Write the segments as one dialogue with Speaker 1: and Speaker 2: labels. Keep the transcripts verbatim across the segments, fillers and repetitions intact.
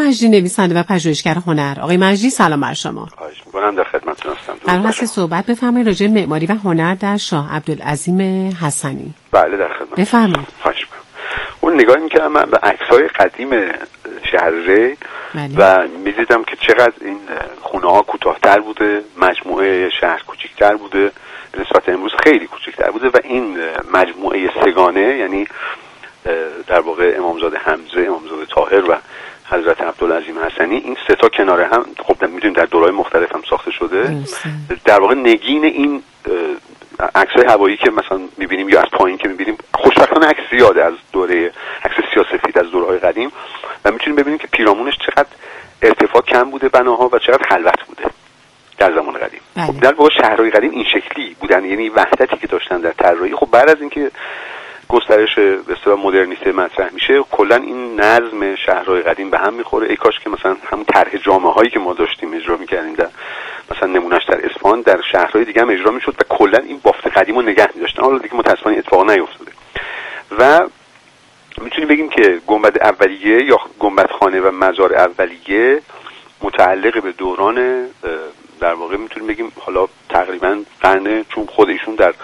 Speaker 1: مجدی نویسنده و پژوهشگر هنر. آقای مجدی سلام بر شما.
Speaker 2: خواهش می‌کنم، در خدمتتون هستم.
Speaker 1: قرار هست صحبت بفرمایید راجع به معماری و هنر در شاه عبدالعظیم حسنی.
Speaker 2: بله در خدمت.
Speaker 1: بفرمایید.
Speaker 2: خواهش می‌کنم. اون نگاه می‌کردم من به عکس‌های قدیم شهر ری و می‌دیدم که چقدر این خونه‌ها کوتاه‌تر بوده، مجموعه شهر کوچیک‌تر بوده، نسبت امروز خیلی کوچیک‌تر بوده و این مجموعه سگانه، یعنی در واقع امامزاده حمزه، امامزاده طاهر و حضرت عبدالعظیم حسنی، این سه تا کنار هم خب می‌دونیم در دوره‌های مختلف هم ساخته شده. در واقع نگین این عکس‌های هوایی که مثلا می‌بینیم یا از پایین که می‌بینیم، خوشبختانه عکس زیاده از دوره عکس سیاه‌سفید از دوره‌های قدیم و می‌تونیم ببینیم که پیرامونش چقدر ارتفاع کم بوده بناها و چقدر خلوت بوده در زمان قدیم. خب در واقع شهرهای قدیم این شکلی بودن، یعنی وحدتی که داشتن در طراحی. خب بعد از اینکه گسترش به اصطلاح مدرنیته مطرح میشه، کلا این نظم شهرهای قدیم به هم میخوره. ای کاش که مثلا همون طرح جامه‌هایی که ما داشتیم اجرا می‌کردیم در مثلا نمونهش در اصفهان در شهرهای دیگه هم اجرا میشد و کلا این بافت قدیمو نگه می‌داشتن. حالا دیگه متأسفانه اتفاق نیفتاده و میتونیم بگیم که گنبد اولیه یا گنبدخانه و مزار اولیه متعلق به دوران در واقع میتونیم بگیم حالا تقریبا قرن، چون خود ایشون در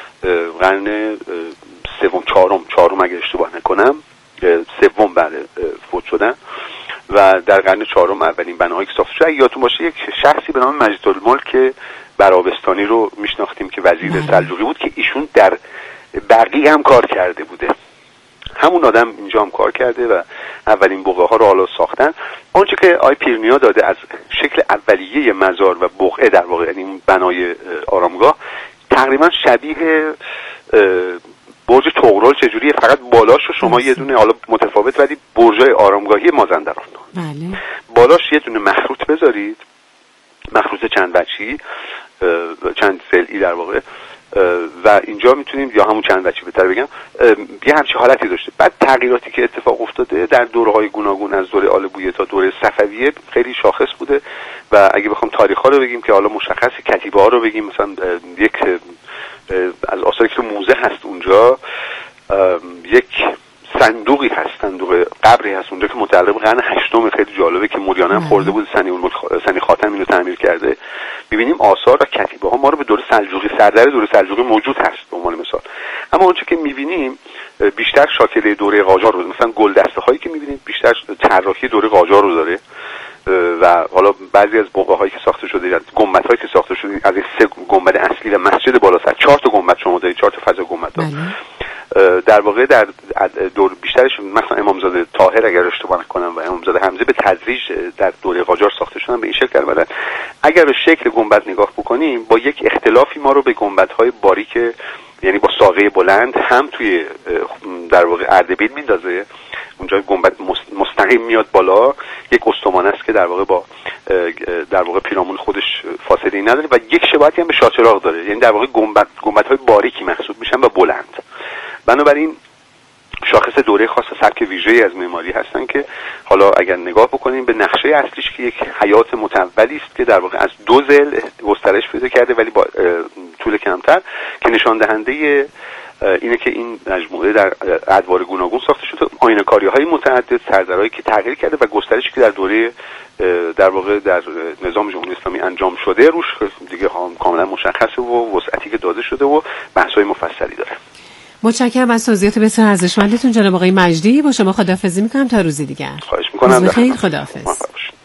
Speaker 2: قرن سوم چهارم چهارم اگه اشتباه نکنم سوم بعد فوت شدن و در قرن چهارم اولین بناهایی که ساخته شد. یادتون باشه یک شخصی به نام مجدالملک برابستانی رو میشناختیم که وزیر سلجوقی بود که ایشون در بقیع هم کار کرده بوده. همون آدم اینجا هم کار کرده و اولین بقعه ها رو حالا ساختن. آنچه که آی پیرنیا داده از شکل اولیه مزار و بقعه در واقع، یعنی اون بنای آرامگاه تقریبا شبیه برج طغرل چجوریه، فقط بالاش رو شما یه دونه حالا متفاوت ولی برجای آرامگاهی مازندران
Speaker 1: بله.
Speaker 2: بالاش یه دونه مخروط بذارید، مخروط چند وجهی، چند ضلعی در واقع، و اینجا میتونیم یا همون چند وجهی بهتر بگم یه همچین حالتی داشته. بعد تغییراتی که اتفاق افتاده در دوره‌های گوناگون از دوره آل بویه تا دوره صفویه خیلی شاخص بوده و اگه بخوام تاریخ‌ها رو بگیم که حالا مشخص کتیبه‌ها رو بگیم، مثلا یک از آثاری که موزه هست اونجا یک صندوقی هست، صندوق قبری هست اونجا که متعلق به قرن هشتم، خیلی جالبه که موریانه هم خورده بود، سنی الملک سنی خاتم اینو تعمیر کرده. می‌بینیم آثار و کتیبه ها ما رو به دوره سلجوقی، سردر دوره سلجوقی موجود هست به عنوان مثال. اما اونچه که می‌بینیم بیشتر شاکله دوره قاجار رو، مثلا گلدسته هایی که می‌بینید بیشتر طراحی دوره قاجار رو داره و حالا بعضی از بقعه‌هایی که ساخته شده، گنبدهایی که ساخته شده، از این سه گنبد اصلی و مسجد بالا سر چهار تا گنبد شما دارید، چهار تا فضا گنبد در واقع در دور بیشترش مثلا امامزاده طاهر اگر اشتباه نکنم و امامزاده حمزه به تدریج در دوره قاجار ساخته شدن به این شکل در بدن. اگر به شکل گنبد نگاه بکنیم با یک اختلافی ما رو به گنبدهای باریک، یعنی با ساقه بلند هم توی در واقع اردبیل میندازه. اونجا گنبد مستقیم میاد بالا، یک استوانه است که در واقع با در واقع پیرامون خودش فاصله نداره و یک شباهتی هم به شاهچراغ داره، یعنی در واقع گنبد گنبدهای باریکی محسوب میشن و بلند. بنابراین شاخص دوره خاص سبک ویژه‌ای از معماری هستن که حالا اگر نگاه بکنیم به نقشه اصلیش که یک حیات متولی است که در واقع از دو ضلع گسترش پیدا کرده ولی با طول کمتر، که نشان دهنده اینه که این مجموعه در ادوار گوناگون ساخته شده، آینه‌کاری‌های متعدد، سردرهایی که تغییر کرده و گسترشی که در دوره در واقع در نظام جمهوری اسلامی انجام شده روش دیگه کاملا مشخصه و وسعتی که داده شده و بحث‌های مفصلی داره.
Speaker 1: متشکرم از توضیحات بسیار ارزشمندتون جناب آقای مجدی. با شما خداحافظی میکنم تا روزی دیگر.
Speaker 2: خواهش میکنم.
Speaker 1: بخیر، خداحافظ.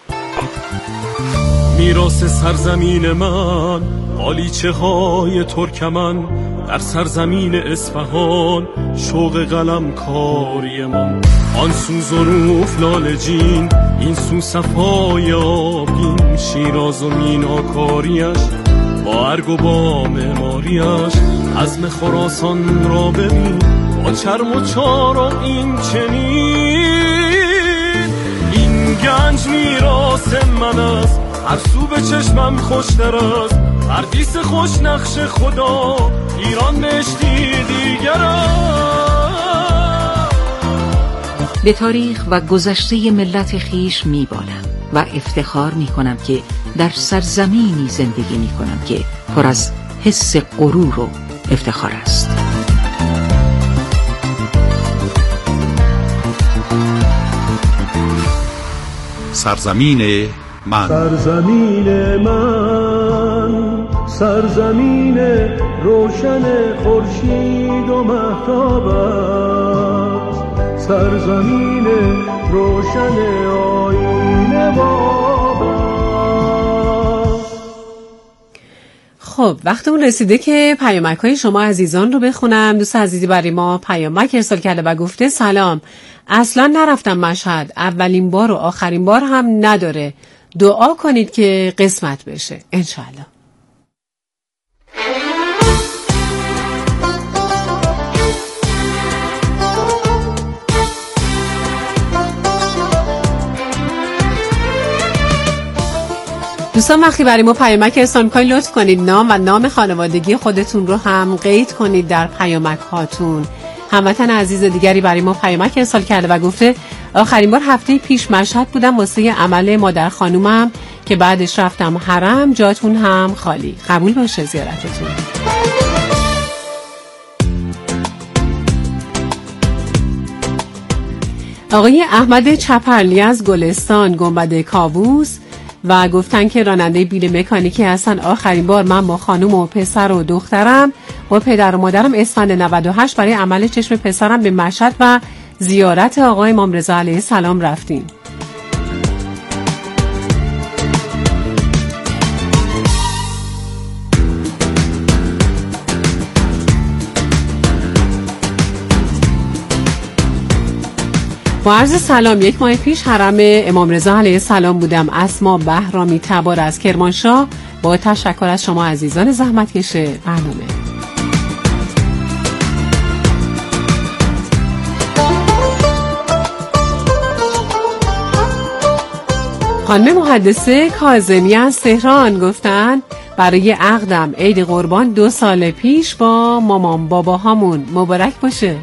Speaker 3: میراث سرزمین من، قالیچه های ترکمن، در سرزمین اصفهان شوق قلم کاری من. آن سو ظروف لالجین، این سو صفای آبین، شیراز و میناکاریش با ارگ و با معماریش. عزم خراسان را ببین با چرم و چارم این چنین. این گنج میراث من است، هر سو به چشمم خوشتر است. پردیس خوش نقش خدا، ایران مشتی دیگر است.
Speaker 4: به تاریخ و گذشته ملت خیش میبالم و افتخار میکنم که در سرزمینی زندگی میکنم که پر از حس غرور و افتخار است.
Speaker 5: سرزمین من.
Speaker 3: سرزمین من، سرزمین روشن خورشید و مهتاب است، سرزمین روشن آیین باب است.
Speaker 1: خب وقتمون رسیده که پیامک‌های شما عزیزان رو بخونم. دوست عزیزی برای ما پیامک ارسال کرده و گفته سلام، اصلا نرفتم مشهد، اولین بار و آخرین بار هم نداره، دعا کنید که قسمت بشه انشالله. دوستان وقتی برای ما پیامک ارسال می‌کنید لطف کنید نام و نام خانوادگی خودتون رو هم قید کنید در پیامک هاتون. هموطن عزیز دیگری برای ما پیامک ارسال کرده و گفته آخرین بار هفته پیش مشهد بودم واسه عمل مادر خانومم که بعدش رفتم حرم، جاتون هم خالی. قبول باشه زیارتتون. آقای احمد چپرلی از گلستان گنبد کاووس و گفتن که راننده بیل مکانیکی هستن. آخرین بار من با خانوم و پسر و دخترم و پدر و مادرم اسفند نود و هشت برای عمل چشم پسرم به مشهد و زیارت آقای امام رضا علیه السلام رفتیم. با عرض سلام، یک ماه پیش حرم امام رضا علیه السلام بودم. اسما بهرامی تبار از کرمانشاه. با تشکر از شما عزیزان زحمتکش برنامه. خانم محدثه کاظمی از تهران گفتن برای عقدم عید قربان دو سال پیش با مامان باباهامون مبارک باشه.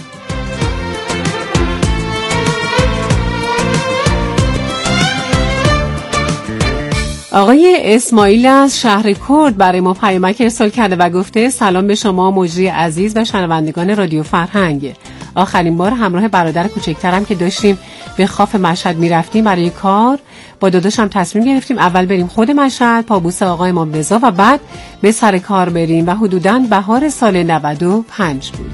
Speaker 1: آقای اسماعیل از شهر کرد برای ما پیامک ارسال کرده و گفته سلام به شما مجری عزیز و شنوندگان رادیو فرهنگ. آخرین بار همراه برادر کوچکترم که داشتیم به خاف مشهد میرفتیم برای کار، با داداشم تصمیم گرفتیم اول بریم خود مشهد پابوس آقای امام رضا و بعد به سر کار بریم و حدوداً بهار سال نود و پنج بود.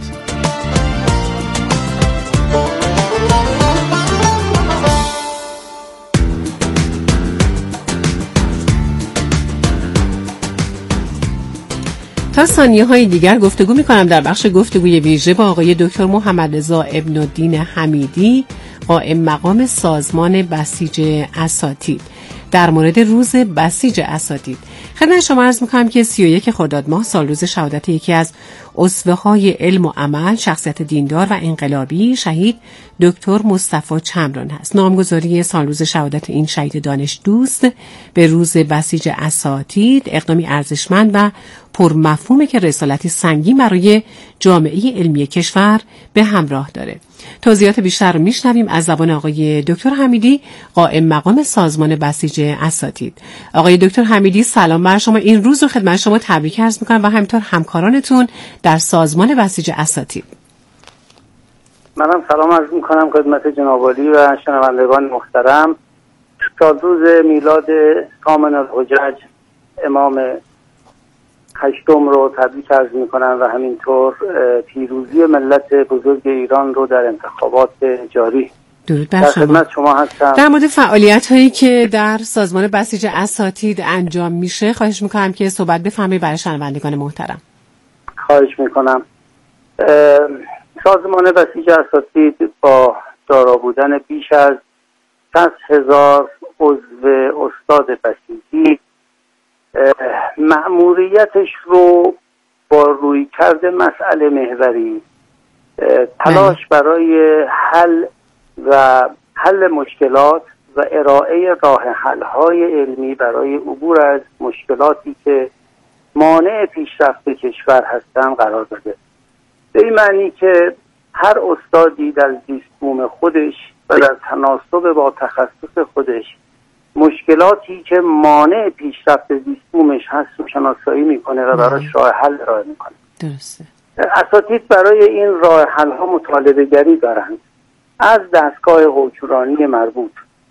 Speaker 1: تا ثانیه های دیگر گفتگو می کنم در بخش گفتگوی ویژه با آقای دکتر محمد رضا ابن الدین حمیدی، قائم مقام سازمان بسیج اساتید، در مورد روز بسیج اساتید. خدمت شما عرض می‌کنم که سی و یک خرداد ماه سال روز شهادت یکی از اسوه‌های علم و عمل، شخصیت دیندار و انقلابی، شهید دکتر مصطفی چمران هست. نامگذاری سال روز شهادت این شهید دانش دوست به روز بسیج اساتید اقدامی ارزشمند و پرمفهومه که رسالتی سنگین برای جامعه علمی کشور به همراه داره. توضیحات بیشتر رو میشنویم از زبان آقای دکتر حمیدی، قائم مقام سازمان بسیج اساتید. آقای دکتر حمیدی سلام بر شما. این روز رو خدمت شما تبریک عرض میکنم و همینطور همکارانتون در سازمان بسیج اساتید.
Speaker 6: منم سلام عرض میکنم خدمت جناب عالی و شنوندگان محترم. سال روز میلاد کامل الحجج امام هشتم رو تبریک عرض میکنم و همینطور پیروزی ملت بزرگ ایران رو در انتخابات جاری.
Speaker 1: درود بر
Speaker 6: در
Speaker 1: شما.
Speaker 6: خدمت شما هستم.
Speaker 1: در مورد فعالیت هایی که در سازمان بسیج اساتید انجام میشه خواهش میکنم که صحبت بفرمایید برای شنوندگان محترم.
Speaker 6: خواهش میکنم. سازمان بسیج اساتید با دارا بودن بیش از صد هزار عضو استاد بسیجی مأموریتش رو با روی کرده مسئله محوری، تلاش برای حل و حل مشکلات و ارائه راه حل‌های علمی برای عبور از مشکلاتی که مانع پیشرفت کشور هستند قرار داده. به این معنی که هر استادی در زیستبوم خودش و در تناسب با تخصص خودش مشکلاتی که مانع پیشرفت زیستبومش هست رو شناسایی میکنه و براش راه حل ارائه میکنه.
Speaker 1: درسته.
Speaker 6: اساتید برای این راه حل ها مطالبه گری دارند، از دستگاه حکمرانی مربوط و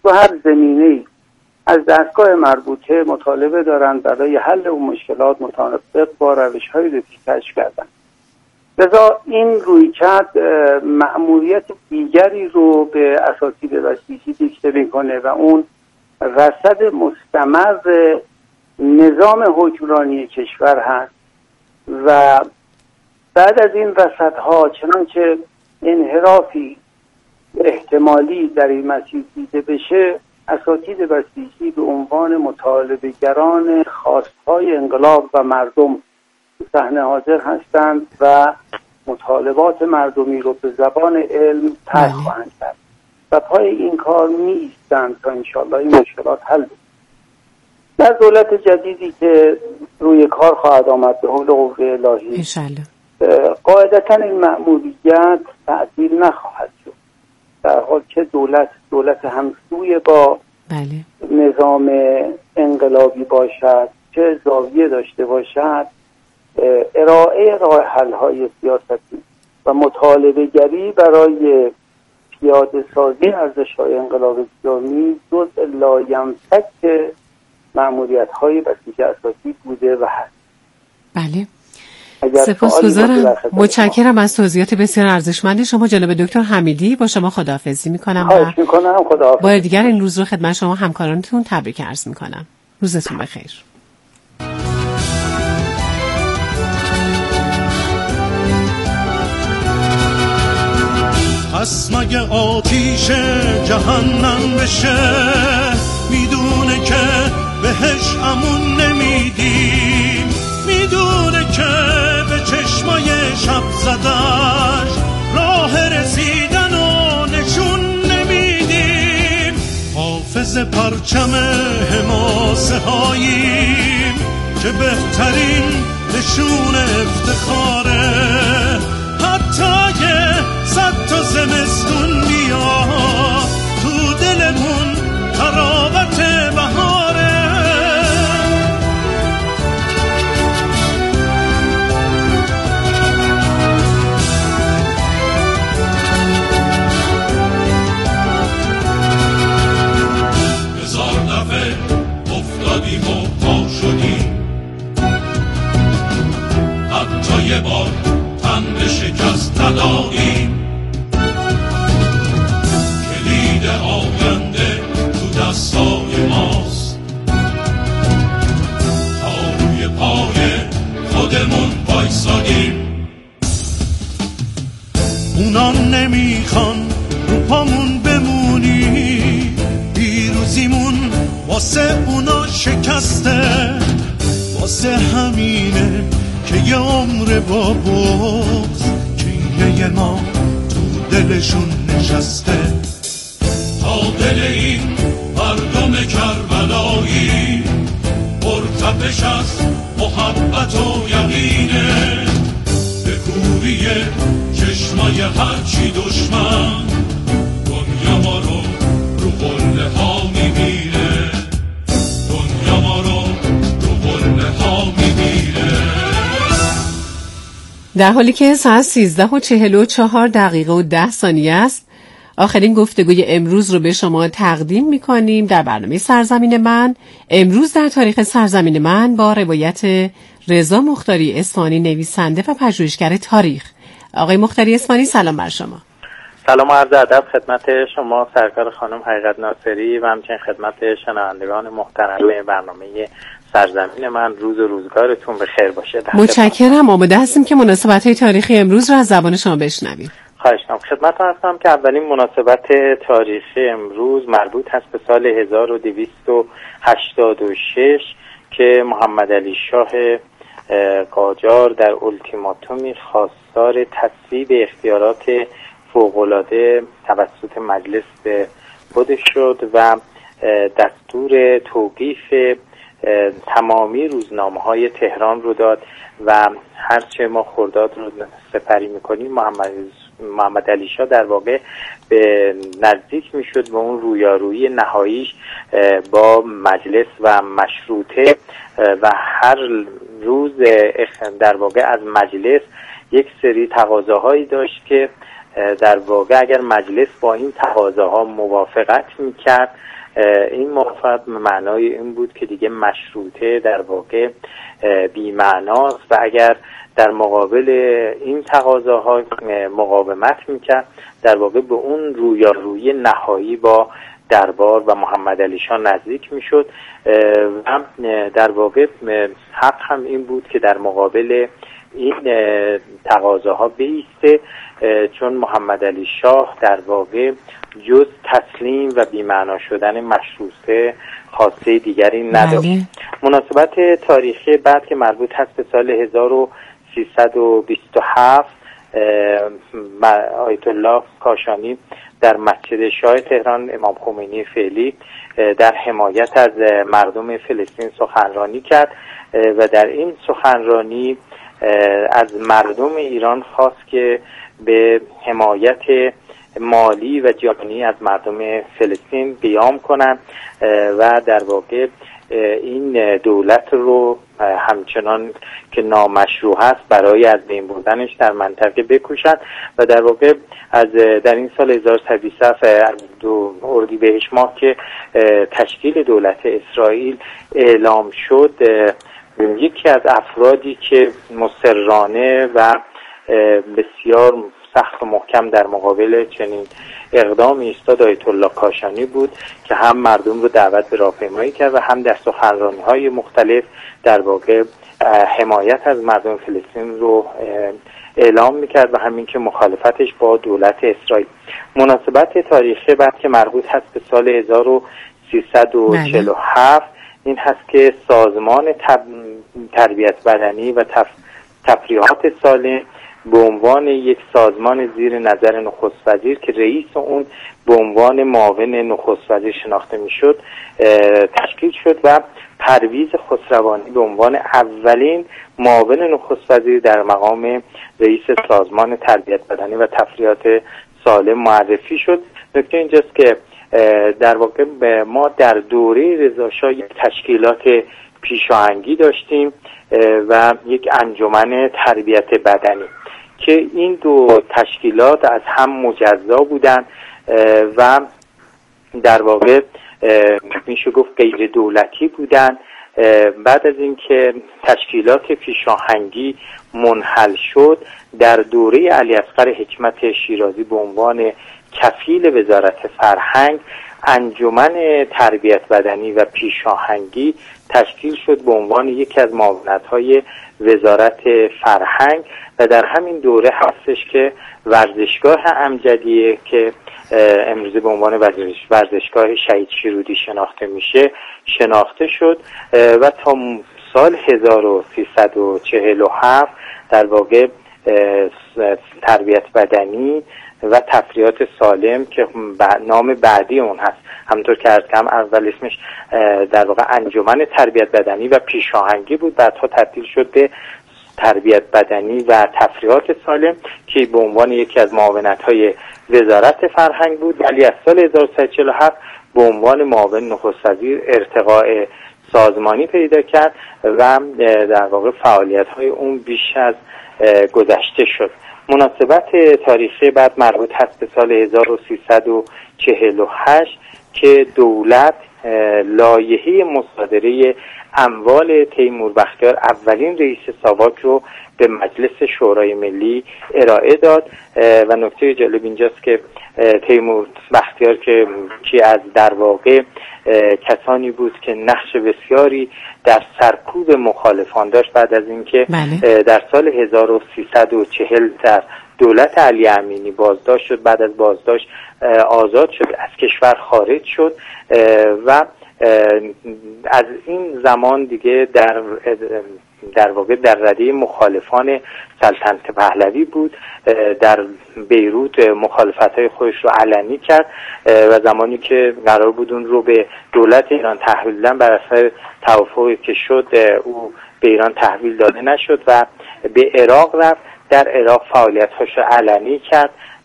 Speaker 6: تو هر زمینه‌ای از دستگاه مربوطه مطالبه دارند برای حل اون مشکلات مطابق با روش‌های رو کشف کردن. لذا این رویکرد مأموریت دیگری رو به اساتید بسیجی دیکته میکنه و اون رصد مستمر نظام حکمرانی کشور هست و بعد از این رصدها چنانچه انحرافی احتمالی در این مسیر دیده بشه، اساتید بسیجی به عنوان مطالبه‌گران خواستهای انقلاب و مردم صحنه حاضر هستند و مطالبات مردمی رو به زبان علم طرح خواهند کرد و پای این کار می ایستند تا انشاءالله این مشکلات حل بشه. در دولت جدیدی که روی کار خواهد آمد به حول قوه الهی
Speaker 1: انشاءالله
Speaker 6: قاعدتاً این مأموریت تعدیل نخواهد شد، در حال که دولت دولت همسوی با
Speaker 1: بله.
Speaker 6: نظام انقلابی باشد، چه زاویه داشته باشد، ارائه راه حل های سیاستی و مطالبه گری برای پیاده سازی ارزش‌های انقلاب اسلامی جزء لاینفک مأموریت های بسیج اساسی بوده و هست.
Speaker 1: بله. سپاسگزارم، متشکرم از توضیحات بسیار ارزشمند شما جناب دکتر حمیدی. با شما خداحافظی میکنم.
Speaker 6: خواهش میکنم. خداحافظ.
Speaker 1: بار دیگر این روز رو خدمت شما همکارانتون تبریک عرض میکنم. روزتون بخیر.
Speaker 3: پس مگه آتیش جهنم بشه میدونه که بهش امون نمیدیم، میدونه که به چشمای شب زدش راه رسیدن و نشون نمیدیم. حافظ پرچم حماسه هاییم که بهترین نشون افتخاره، حتی یه صد تا زمستون میاد تو دلمون تراوت بهاره. هزار دفعه افتادیم و پا شدیم، حتی یه بار تن به شکست ندادیم. کلید آینده تو دستای ماست، تا روی پای خودمون وایسادیم. اونا نمیخوان رو پامون بمونی، پیروزیمون واسه اونا شکسته، واسه همینه که یه عمر با بغض کینه ما تو دلشون نشسته. تا دل این مردم کربلایی پرتپش از محبت و یقینه، به کوری چشمای هرچی دشمن دنیا ما رو رو قله ها میبینه، دنیا ما رو رو قله ها میبینه.
Speaker 1: در حالی که ساعت سیزده و چهل و چهار دقیقه و ده ثانیه است، آخرین گفتگوی امروز رو به شما تقدیم می‌کنیم در برنامه سرزمین من. امروز در تاریخ سرزمین من با روایت رضا مختاری اصفهانی، نویسنده و پژوهشگر تاریخ. آقای مختاری اصفهانی، سلام بر شما.
Speaker 7: سلام و عرض ادب خدمت شما سرکار خانم حقیقت ناصری و همچنین خدمت شنوندگان محترم برنامه سرزمین من. روز و روزگارتون بخیر باشه.
Speaker 1: متشکرم. آماده هستیم که مناسبت‌های تاریخی امروز رو از زبان شما بشنویم.
Speaker 7: خواهش می‌کنم. خدمتتون هستم که اولین مناسبت تاریخی امروز مربوط هست به سال هزار و دویست و هشتاد و شش که محمد علی شاه قاجار در التیماتومی خواستار تصویب اختیارات فوق‌العاده توسط مجلس به خودش شد و دستور توقیف تمامی روزنامه‌های تهران رو داد و هرچه ما خرداد رو سپری می‌کنیم محمد محمد علی شاه در واقع به نزدیک میشد به اون رویارویی نهاییش با مجلس و مشروطه و هر روز در واقع از مجلس یک سری تقاضاهایی داشت که در واقع اگر مجلس با این تقاضاها موافقت میکرد این موافقت معنای این بود که دیگه مشروطه در واقع بی‌معناست و اگر در مقابل این تقاضاها مقاومت میکرد در واقع به اون رویارویی نهایی با دربار و محمد علی شاه نزدیک میشد و در واقع حق هم این بود که در مقابل این تقاضاها بایسته، چون محمد علی شاه در واقع جز تسلیم و بی‌معنا شدن مشروطه خاصه دیگری نداشت. مناسبت تاریخی بعد که مربوط هست به سال هزار و سیصد و بیست و هفت، آیت الله کاشانی در مسجد شاه تهران امام خمینی فعلی در حمایت از مردم فلسطین سخنرانی کرد و در این سخنرانی از مردم ایران خواست که به حمایت مالی و جانی از مردم فلسطین قیام کنند و در واقع این دولت رو همچنان که نامشروع هست برای از بین بردنش در منطقه بکوشند و در واقع از در این سال هزار و سیصد و بیست و هفت از دو اردیبهشت ماه که تشکیل دولت اسرائیل اعلام شد، یکی از افرادی که مصرانه و بسیار سخت و محکم در مقابل چنین اقدام ایستاد آیت الله کاشانی بود که هم مردم رو دعوت به راهپیمایی کرد و هم در سخنرانی‌های مختلف در واقع حمایت از مردم فلسطین رو اعلام میکرد و همین که مخالفتش با دولت اسرائیل. مناسبت تاریخی بعد که مربوط هست به سال هزار و سیصد و چهل و هفت این هست که سازمان تب... تربیت بدنی و تف... تفریحات سالم به عنوان یک سازمان زیر نظر نخست وزیر که رئیس اون به عنوان معاون نخست وزیر شناخته میشد تشکیل شد و پرویز خسروانی به عنوان اولین معاون نخست وزیر در مقام رئیس سازمان تربیت بدنی و تفریحات سالم معرفی شد. نکته اینجاست که در واقع ما در دوره رضا شاه یک تشکیلات پیشاهنگی داشتیم و یک انجمن تربیت بدنی که این دو تشکیلات از هم مجزا بودند و در واقع میشه گفت غیر دولتی بودند. بعد از اینکه تشکیلات پیشاهنگی منحل شد، در دوره علیاصغر حکمت شیرازی به عنوان کفیل وزارت فرهنگ انجمن تربیت بدنی و پیشاهنگی تشکیل شد به عنوان یکی از معاونت‌های وزارت فرهنگ و در همین دوره هستش که ورزشگاه امجدیه که امروزه به عنوان ورزشگاه شهید شیرودی شناخته میشه شناخته شد و تا سال هزار و سیصد و چهل و هفت در واقع تربیت بدنی و تفریحات سالم که نام بعدی اون هست، همونطور که عرض کردم اول اسمش در واقع انجمن تربیت بدنی و پیشاهنگی بود، بعدها تبدیل شد به تربیت بدنی و تفریحات سالم که به عنوان یکی از معاونت‌های وزارت فرهنگ بود، ولی از سال هزار و سیصد و چهل و هفت به عنوان معاون نخست وزیر ارتقاء سازمانی پیدا کرد و در واقع فعالیت‌های اون بیش از گذشته شد. مناسبت تاریخی بعد مربوط هست به سال هزار و سیصد و چهل و هشت که دولت لایحه مصادره اموال تیمور بختیار اولین رئیس ساواک رو به مجلس شورای ملی ارائه داد و نکته جالب اینجاست که تیمور بختیار که کی از در واقع کسانی بود که نقش بسیاری در سرکوب مخالفان داشت، بعد از اینکه بله. در سال هزار و سیصد و چهل در دولت علی امینی بازداشت شد، بعد از بازداشت آزاد شد، از کشور خارج شد و از این زمان دیگه در در واقع در رده مخالفان سلطنت پهلوی بود، در بیروت مخالفت‌های خودش رو علنی کرد و زمانی که قرار بود اون رو به دولت ایران تحویل بدن بر اثر توافقی که شد او به ایران تحویل داده نشد و به عراق رفت. در عراق فعالیت‌هاش رو علنی کرد،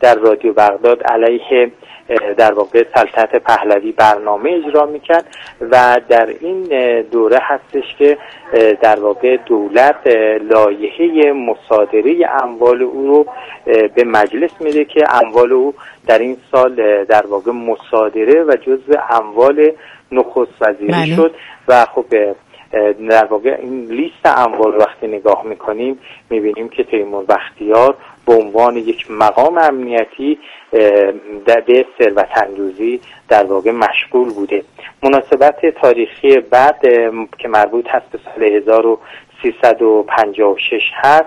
Speaker 7: در رادیو بغداد علیه در واقع سلطنت پهلوی برنامه اجرا میکرد و در این دوره هستش که در واقع دولت لایحه مصادره اموال او رو به مجلس میده که اموال او در این سال در واقع مصادره و جزو اموال نخست وزیری شد و خب در واقع این لیست اموال وقتی نگاه میکنیم میبینیم که تیمور بختیار به عنوان یک مقام امنیتی به ثروت‌اندوزی در واقع مشغول بوده. مناسبت تاریخی بعد که مربوط هست به سال هزار و سیصد و پنجاه و شش هست،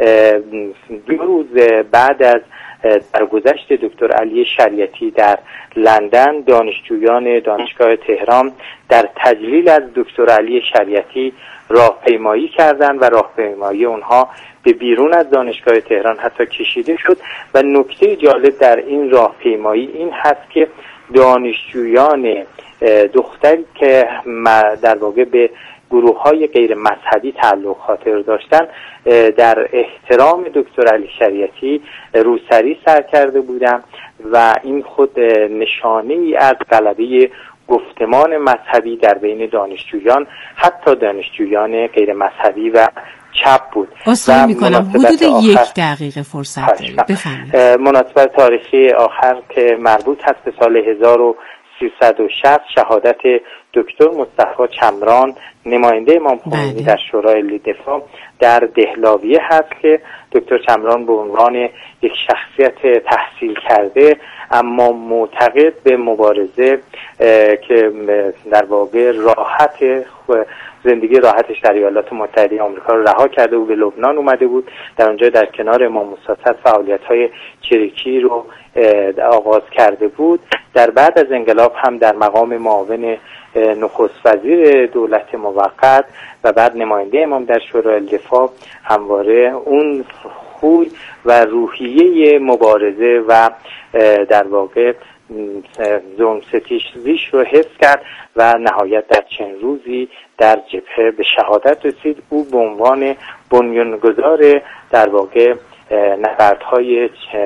Speaker 7: دو روز بعد از درگذشت دکتر علی شریعتی در لندن، دانشجویان دانشگاه تهران در تجلیل از دکتر علی شریعتی راهپیمایی کردند و راهپیمایی اونها به بیرون از دانشگاه تهران حتی کشیده شد و نکته جالب در این راهپیمایی این هست که دانشجویان دختری که در واقع به گروه های غیر مذهبی تعلق خاطر داشتن در احترام دکتر علی شریعتی روسری سر کرده بودند و این خود نشانه ای از غلبه گفتمان مذهبی در بین دانشجویان، حتی دانشجویان غیر مذهبی و چپ بود.
Speaker 1: اصلا میکنم حدود یک دقیقه فرصت دارید، بفرمایید.
Speaker 7: مناسبت تاریخی آخر که مربوط هست به سال هزار و سیصد و شصت شهادت دکتر مصطفی چمران نماینده امام خمینی در شورای دفاع در دهلاویه هست که دکتر چمران به عنوان یک شخصیت تحصیل کرده اما معتقد به مبارزه که در واقع راحت زندگی راحتش در ایالات متحده آمریکا رو رها کرده و به لبنان اومده بود، در اونجا در کنار امام موسی فعالیت‌های چریکی رو آغاز کرده بود. در بعد از انقلاب هم در مقام معاون نخست وزیر دولت موقت و بعد نماینده امام در شورای دفاع همواره اون خوی و روحیه مبارزه و در واقع ظلم ستیزیش رو حفظ کرد و نهایت در چند روزی در جبهه به شهادت رسید. او به عنوان بنیانگذار در واقع نبردهای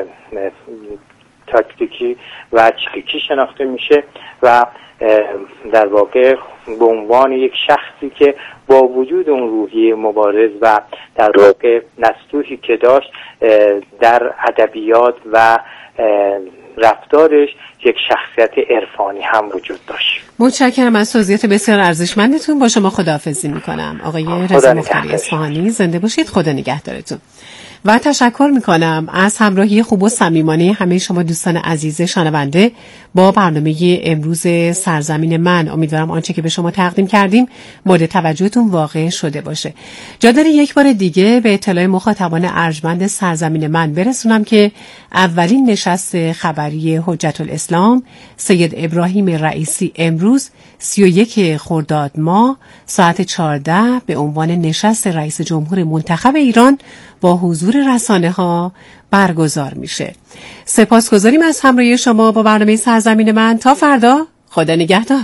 Speaker 7: تاکتیکی و چریکی شناخته میشه و در واقع به عنوان یک شخصی که با وجود اون روحیه مبارز و در واقع نستوحی که داشت در ادبیات و رفتارش یک شخصیت عرفانی هم وجود داشت.
Speaker 1: متشکرم از توضیحات بسیار ارزشمندتون. با شما خداحافظی میکنم آقای رضا مختاری اصفهانی. زنده باشید، خدا نگهدارتون. و تشکر میکنم از همراهی خوب و صمیمانه همه شما دوستان عزیز شنونده با برنامه امروز سرزمین من. امیدوارم آنچه که به شما تقدیم کردیم مورد توجهتون واقع شده باشه. جا داره یک بار دیگه به اطلاع مخاطبان ارجمند سرزمین من برسونم که اولین نشست خبری حجت الاسلام سید ابراهیم رئیسی امروز سی و یک خرداد ماه ساعت چهارده به عنوان نشست رئیس جمهور منتخب ایران با حضور رسانه ها برگزار میشه. سپاسگزاریم از همراهی شما با برنامه سرزمین من. تا فردا، خدا نگهدار.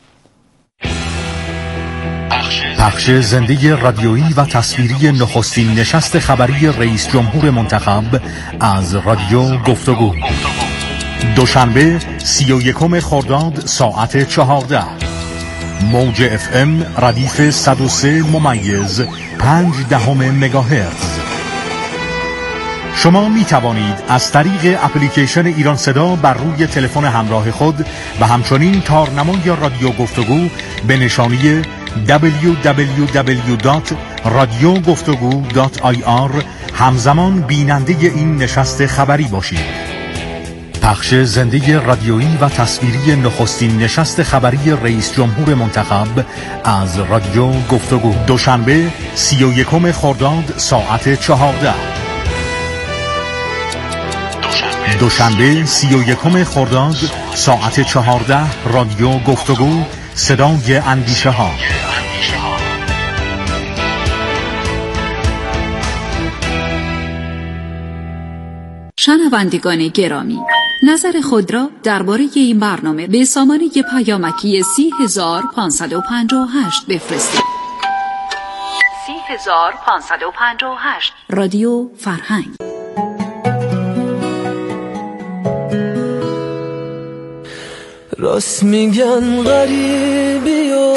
Speaker 8: پخش زنده رادیویی و تصویری نخستین نشست خبری رئیس جمهور منتخب از رادیو گفتگو، دوشنبه سی و یکم خرداد ساعت چهارده، موج اف ام ردیف صد و سه ممیز پنج دهم مگاهرتز. شما می توانید از طریق اپلیکیشن ایران صدا بر روی تلفن همراه خود و همچنین تارنمای رادیو گفتگو به نشانی دبلیو دبلیو دبلیو دات رادیو گفتگو دات آی آر همزمان بیننده این نشست خبری باشید. پخش زنده رادیویی و تصویری نخستین نشست خبری رئیس جمهور منتخب از رادیو گفتگو، دوشنبه سی و یکم خرداد ساعت چهارده، دوشنبه سی و یکم خرداد ساعت چهارده، رادیو گفتگو، صدای اندیشه ها.
Speaker 9: شنوندگان گرامی، نظر خود را درباره این برنامه به سامانه پیامکی سی هزار پانصد و پنجاه و هشت بفرستید. سی هزار پانصد و پنجاه و هشت رادیو فرهنگ.
Speaker 10: راست میگن غریبی و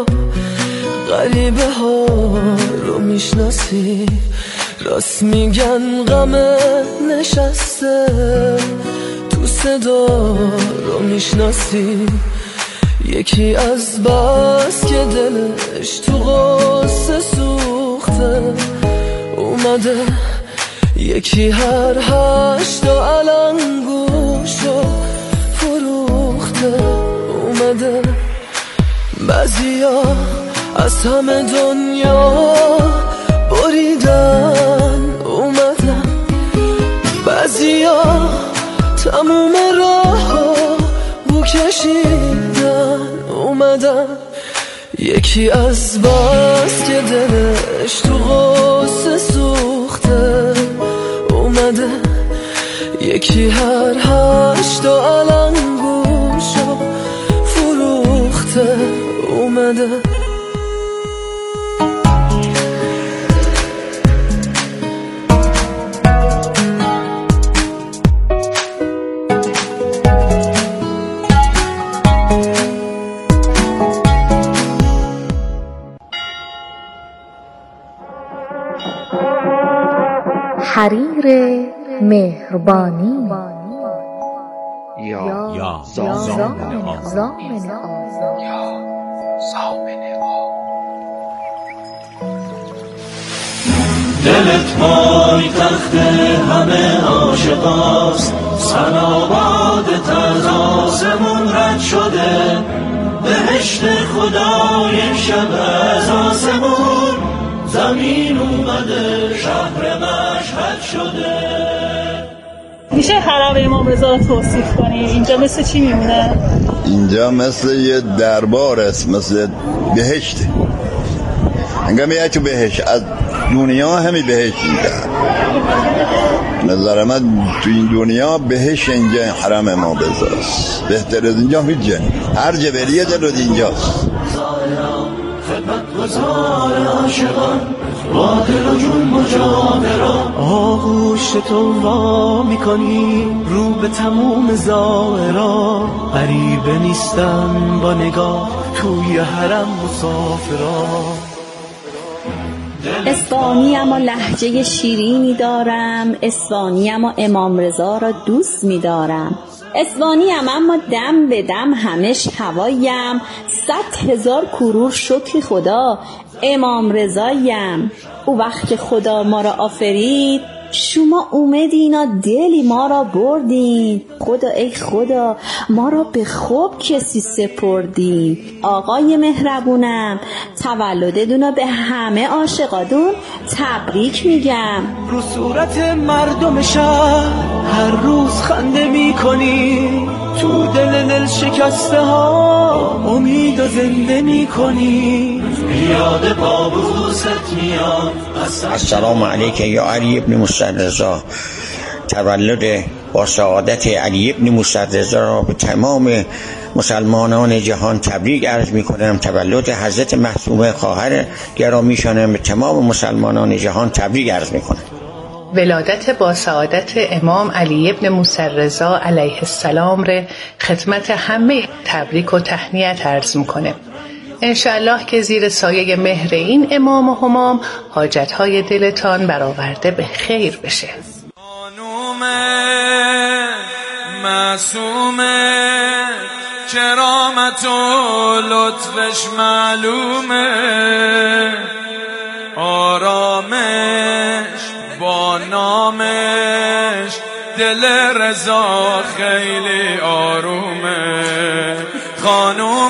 Speaker 10: غریبه ها رو میشناسی، راست میگن غم نشسته تو صدا رو میشناسی. یکی از بس که دلش تو غصه سوخته اومده، یکی هر هشتا علنگوشو فروخته اومده. بعضیا از همه دنیا بریدن اومدن، بعضیا تموم راه بو کشیدن اومدن. یکی از بس که دلش تو غصه سوخته اومده، یکی هر هشتا علنگوشو فروخته اومده.
Speaker 11: حریر مهربانی
Speaker 12: یا یا زامن
Speaker 11: زامن
Speaker 3: دلت مای تخت همه عاشقاست، سناباد ترازمون رد شده، بهشت خدای شب از آسمون زمین اومده، شهر مشهد شده.
Speaker 13: میشه حرم امام رضا رو توصیف کنی؟ اینجا مثل چی میمونه؟
Speaker 14: اینجا مثل یه دربار است، مثل بهشت. انگار میاد تو بهشت، از دنیا همی بهشت اینجا. نظر من تو این دنیا بهشت اینجا حرم امام رضا است. بهتر از اینجا هیچ جا نیست. هر جبریه جلوی اینجاست.
Speaker 3: خدمت گزار عاشقان، باطل و جون مجاوران، آغوش تو وا میکنی رو به تموم زائران. غریبه نیستم با نگاه توی حرم مسافران.
Speaker 15: اسپانی اما لهجه شیرینی دارم، اسپانی اما امام رضا را دوست می‌دارم. اسپانی ام اما دم به دم همش هوایم، صد هزار کرور شکر خدا امام رضایم. او وقت که خدا ما را آفرید، شما اومدین و دلی ما را بردین. خدا ای خدا ما را به خوب کسی سپردین. آقای مهربونم تولدتون به همه عاشقادون تبریک میگم.
Speaker 10: رو صورت مردم شهر هر روز خنده میکنی، تو دل دل شکسته ها امید و زنده میکنی.
Speaker 3: یاد بابوست میاد.
Speaker 16: السلام علیک یا علی ابن موسی رضا. تولد با سعادت علی ابن موسی رضا را به تمام مسلمانان جهان تبریک عرض می کنم. تولد حضرت معصومه خواهر گرامیشان به تمام مسلمانان جهان تبریک عرض می کنم.
Speaker 17: ولادت با سعادت امام علی ابن موسی رضا علیه السلام را خدمت همه تبریک و تهنیت عرض می کنم. انشالله که زیر سایه مهر این امام و همام حاجتهای دلتان برآورده به خیر بشه.
Speaker 3: خانوم معصومه کرامت و لطفش معلومه، آرامش با نامش دل رضا خیلی آرومه. خانوم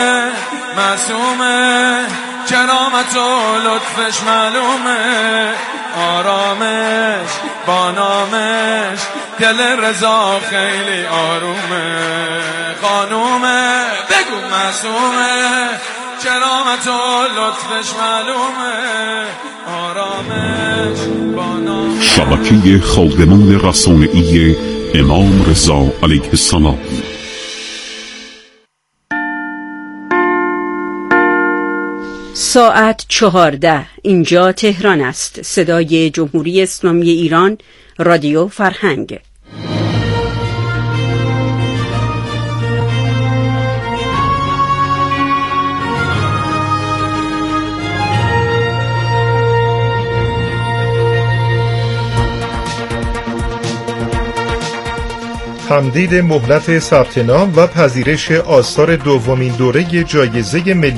Speaker 3: معصومه کرامت و لطفش معلومه، آرامش با نامش دل رضا خیلی آرومه. خانومه بگو معصومه کرامت و لطفش معلومه، آرامش با نامش.
Speaker 18: شبکه خادمان رسانه‌ای امام رضا علیه السلام.
Speaker 19: ساعت چهارده، اینجا تهران است. صدای جمهوری اسلامی ایران، رادیو فرهنگ.
Speaker 20: تمدید مهلت ثبت نام و پذیرش آثار دومین دوره جایزه ملی